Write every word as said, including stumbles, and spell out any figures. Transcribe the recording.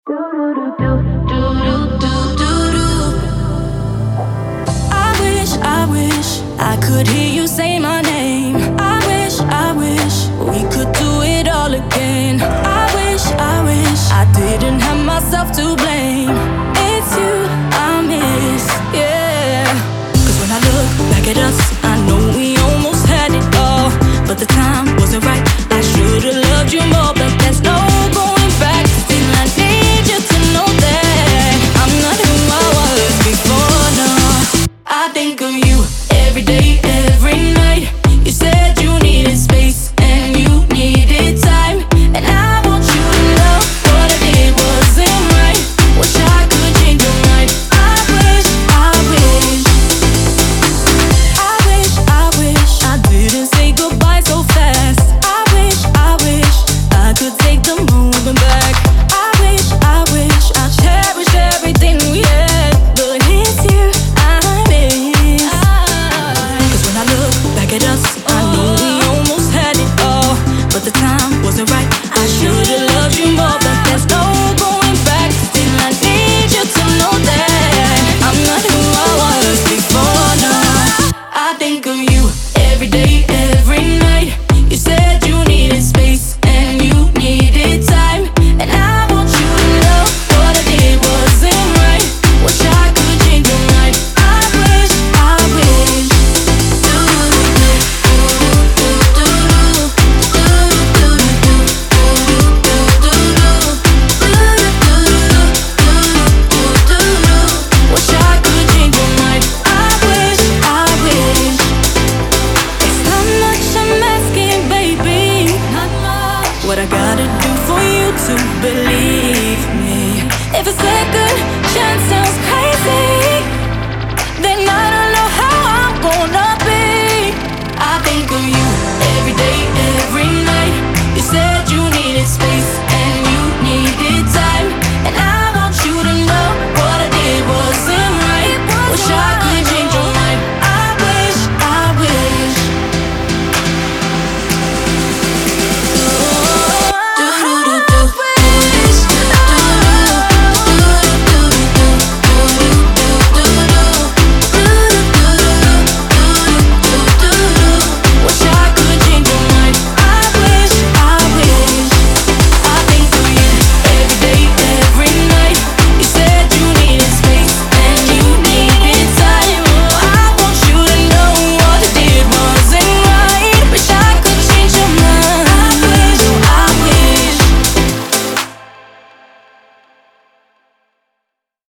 I wish, I wish I could hear you say my name. I wish, I wish we could do it all again. I wish, I wish I didn't have myself to blame.